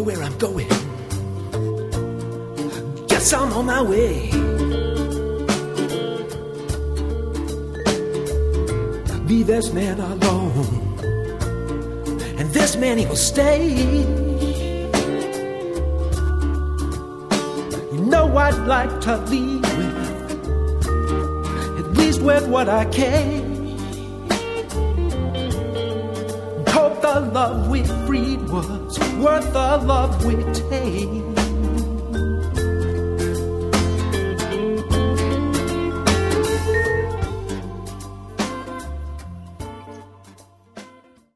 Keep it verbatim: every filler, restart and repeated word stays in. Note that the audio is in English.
where I'm going. Guess I'm on my way. Leave this man alone, and this man he will stay. You know I'd like to leave with, at least with what I can. Hope the love we freed was worth the love we take.